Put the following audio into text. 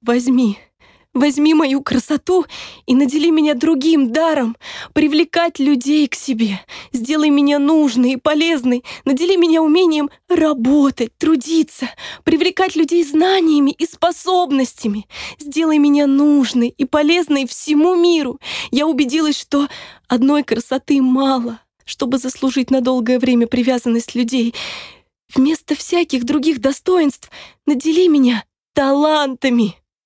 Возьми мою красоту и надели меня другим даром, привлекать людей к себе. Сделай меня нужной и полезной, надели меня умением работать, трудиться, привлекать людей знаниями и способностями. Сделай меня нужной и полезной всему миру. Я убедилась, что одной красоты мало, чтобы заслужить на долгое время привязанность людей. Вместо всяких других достоинств надели меня талантами.